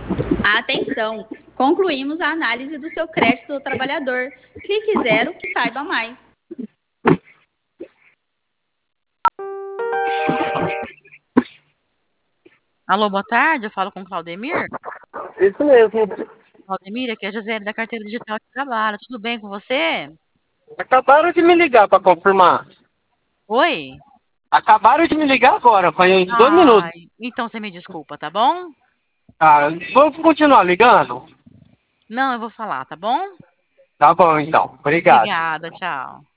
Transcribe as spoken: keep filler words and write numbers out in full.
Atenção! Concluímos a análise do seu crédito do trabalhador. Clique zero, saiba mais. Alô, boa tarde, eu falo com o Claudemir. Isso mesmo. Claudemir, aqui é a Gisele da Carteira Digital de Trabalho. Tudo bem com você? Acabaram de me ligar para confirmar. Oi? Acabaram de me ligar agora, faz uns dois minutos. Ai, então você me desculpa, tá bom? Ah, vamos continuar ligando? Não, eu vou falar, tá bom? Tá bom, então. Obrigado. Obrigada, tchau.